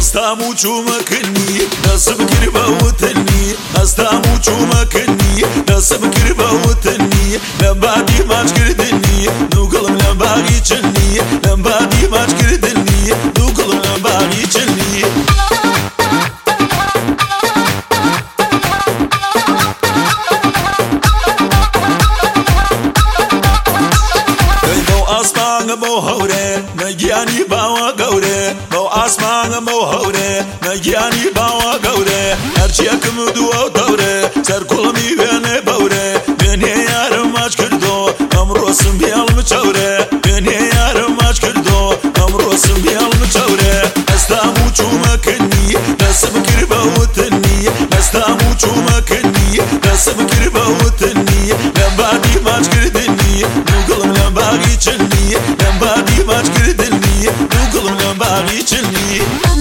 استامو چومکنی نصب کربا وتنی استامو چومکنی نصب کربا وتنی لبادی ماچ کردنی دوگلم لباگی چنی لبادی ماچ کردنی دوگلم لباگی چنی بو هوره نگیانی باوا گوره بو آسمان بو هوره نگیانی باوا گوره هرچی کم دو دوره سر کلمی وینه بوره بینه یارم ماچ کردو امرو سم بیال مچوره بینه یارم ماچ کردو امرو سم بیال مچوره استامو چومکنی نصب کربا وتنی استامو چومکنی نصب کربا وتنی لبادی ماچ کردنی دوگلم لباگی چنی لبادی ماچ کردنی دوگلم لباگی چنی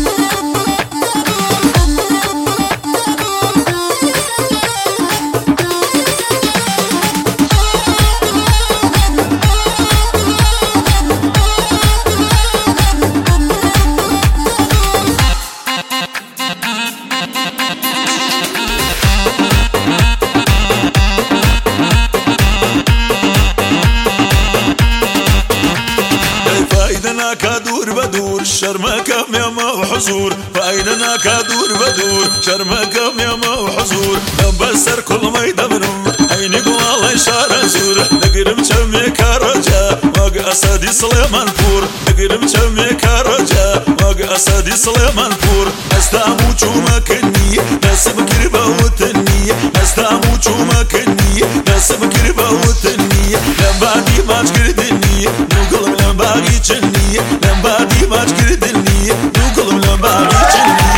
كدور بدور شرمك يما وحزور فايدنا كدور بدور شرمك يما وحزور بسر كل ما يدبرم عيني والله شار زور نقرم شمي كرجا واق اسدي سليمان فور نقرم شمي كرجا واق اسدي سليمان فور استامو چومکني نسب كربا وتني استامو چومکني نسب كربا وتني لبادي ماچ كردني نقلم لباگي چني لبادي ماچ كردني نقلم لباگي چني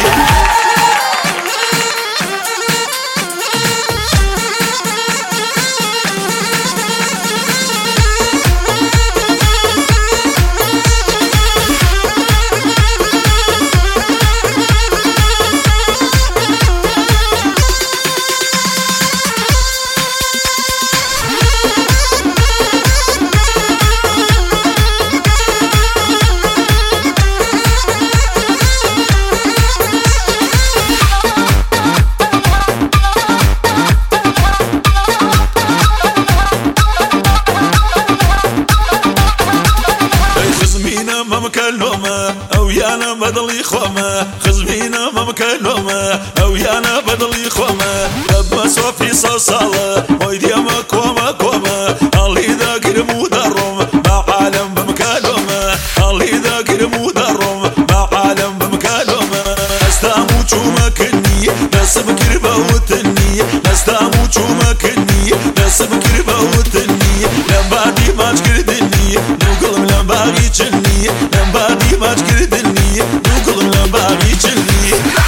مكلومة أو يانا بدلي خومة خزمينا ما مكلومة أو يانا بدلي خومة لما صوفي صاصالة ويدي ما كومة كومة اللي ذاكر مدرم مع عالم بمكلومة اللي ذاكر مدرم مع عالم بمكلومة استامو چومکني نسب كربا وتني استامو چومکني نسب كربا وتني لبادي ماچ كردني دوگلم لباگي چني لبادي ماچ كردني دوگلم لباگي چني